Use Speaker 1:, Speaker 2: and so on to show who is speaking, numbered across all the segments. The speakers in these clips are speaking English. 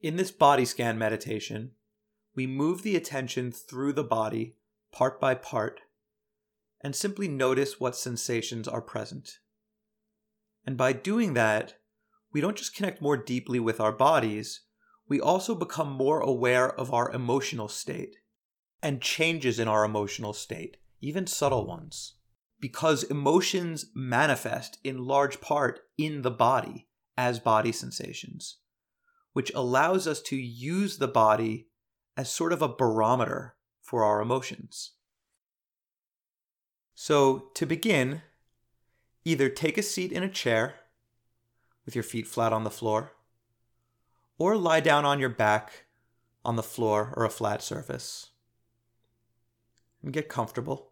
Speaker 1: In this body scan meditation, we move the attention through the body part by part and simply notice what sensations are present. And by doing that, we don't just connect more deeply with our bodies, we also become more aware of our emotional state and changes in our emotional state, even subtle ones. Because emotions manifest in large part in the body as body sensations, which allows us to use the body as sort of a barometer for our emotions. So, to begin, either take a seat in a chair with your feet flat on the floor, or lie down on your back on the floor or a flat surface and get comfortable.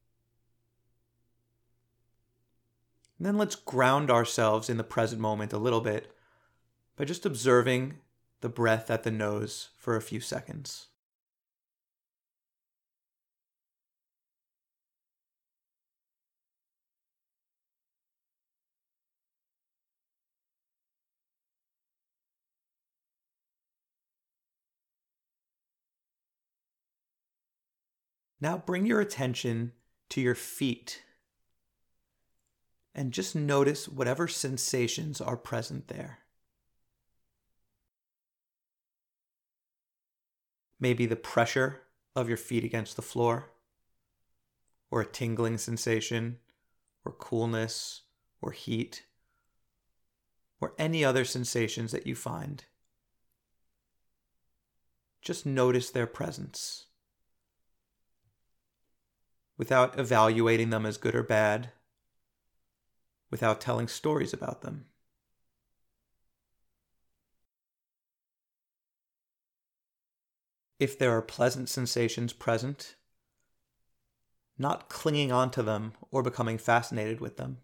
Speaker 1: And then let's ground ourselves in the present moment a little bit by just observing the breath at the nose for a few seconds. Now bring your attention to your feet and just notice whatever sensations are present there. Maybe the pressure of your feet against the floor, or a tingling sensation, or coolness, or heat, or any other sensations that you find. Just notice their presence without evaluating them as good or bad, without telling stories about them. If there are pleasant sensations present, not clinging onto them or becoming fascinated with them.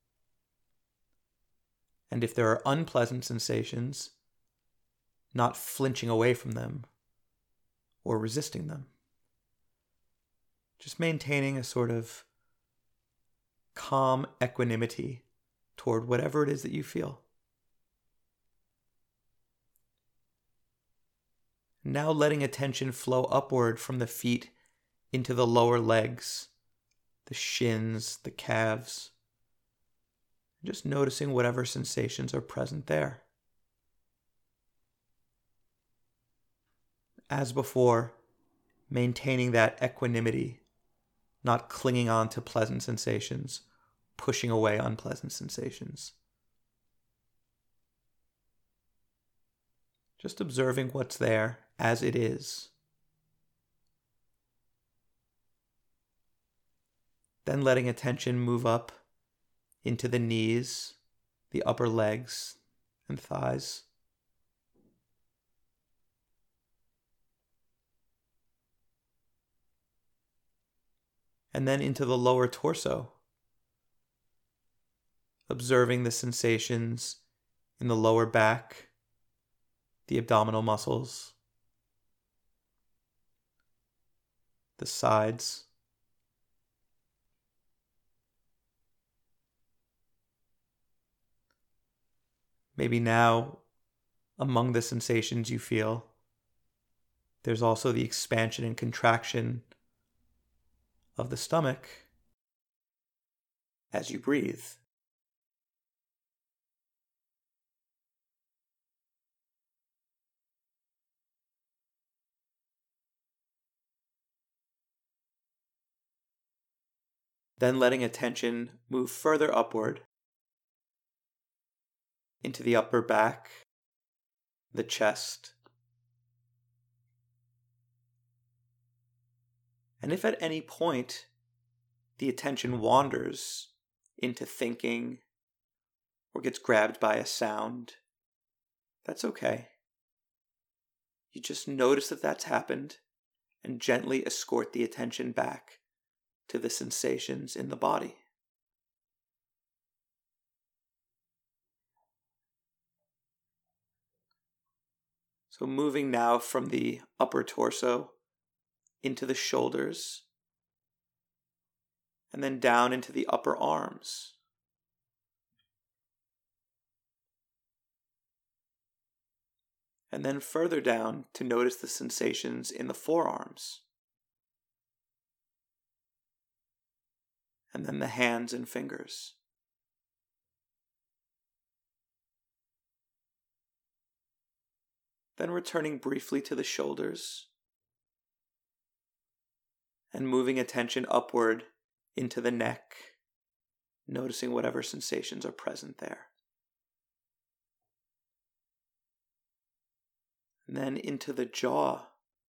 Speaker 1: And if there are unpleasant sensations, not flinching away from them or resisting them. Just maintaining a sort of calm equanimity toward whatever it is that you feel. Now letting attention flow upward from the feet into the lower legs, the shins, the calves. Just noticing whatever sensations are present there. As before, maintaining that equanimity, not clinging on to pleasant sensations, pushing away unpleasant sensations. Just observing what's there as it is. Then letting attention move up into the knees, the upper legs and thighs. And then into the lower torso, observing the sensations in the lower back, the abdominal muscles, the sides, maybe now, among the sensations you feel, there's also the expansion and contraction of the stomach as you breathe. Then letting attention move further upward into the upper back, the chest. And if at any point the attention wanders into thinking or gets grabbed by a sound, that's okay. You just notice that that's happened and gently escort the attention back to the sensations in the body. So moving now from the upper torso into the shoulders, and then down into the upper arms. And then further down to notice the sensations in the forearms. And then the hands and fingers. Then returning briefly to the shoulders and moving attention upward into the neck, noticing whatever sensations are present there. And then into the jaw.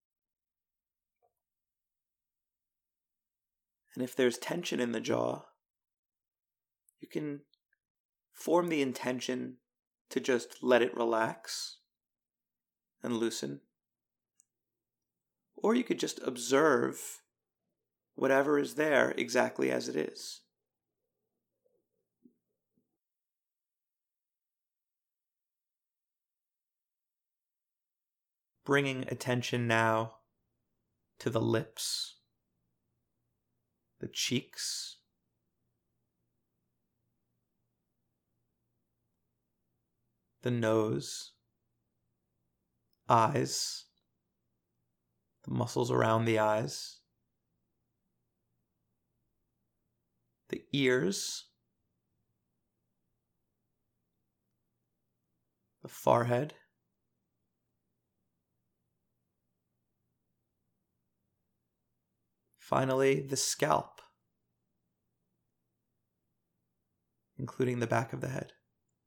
Speaker 1: And if there's tension in the jaw, you can form the intention to just let it relax and loosen. Or you could just observe whatever is there exactly as it is. Bringing attention now to the lips, the cheeks, the nose, eyes, the muscles around the eyes, the ears, the forehead, finally the scalp, including the back of the head.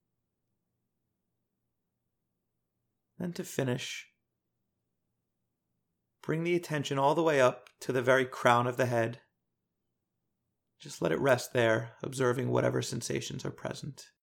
Speaker 1: Then to finish, bring the attention all the way up to the very crown of the head. Just let it rest there, observing whatever sensations are present.